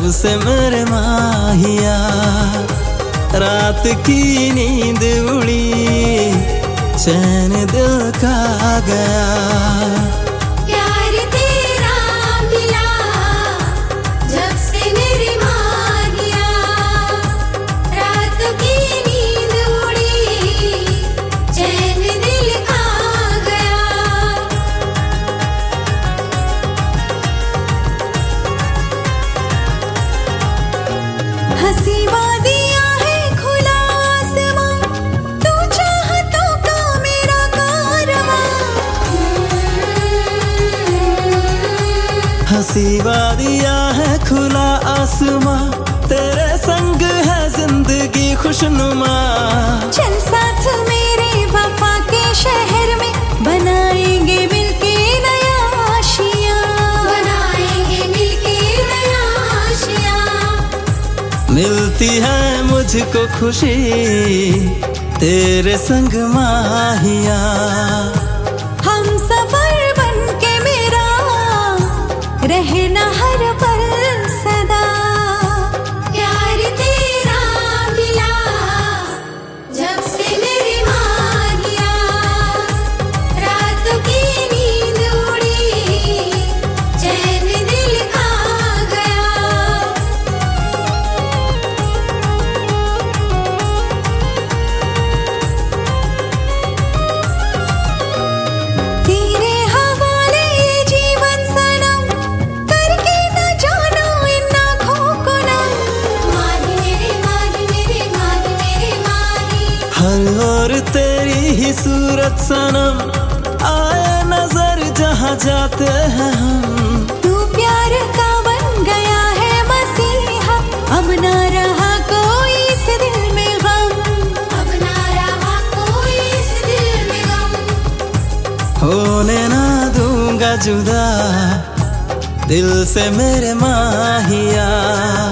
जब से मेरे माहिया रात की नींद उड़ी, चैन दिल का गया। प्यार तेरा मिला जब से मेरे माहिया, रात की नींद उड़ी, चैन दिल का गया। हंसी वादियां है खुला आसमां, तू चाहतों का मेरा कारवां। हंसी वादियां है खुला आसमां, तेरे संग है जिंदगी खुशनुमा। चल साथ मेरे वफा के शहर में, बनाएंगे मिलके नया आशिया, बनाएंगे मिलके नया आशिया। मिलती है मुझको खुशी तेरे संग माहिया। हम सफर बन के मेरा रहना हर पल सदा। प्यार तेरा मिला जब से मेरे माहिया, रात की नींद उड़ी, चैन दिल का गया। तेरे हवाले ये जीवन सनम, करके न जाना इन आँखों को नम। माही मेरे माही मेरे माही मेरे माही। हर ओर तेरी ही सूरत सनम, आए नजर जहाँ जाते हैं हम। तू प्यार का बन गया है मसीहा, अब ना रहा कोई इस दिल में गम, अब ना रहा कोई इस दिल में गम। होने ना दूंगा जुदा दिल से मेरे माहिया।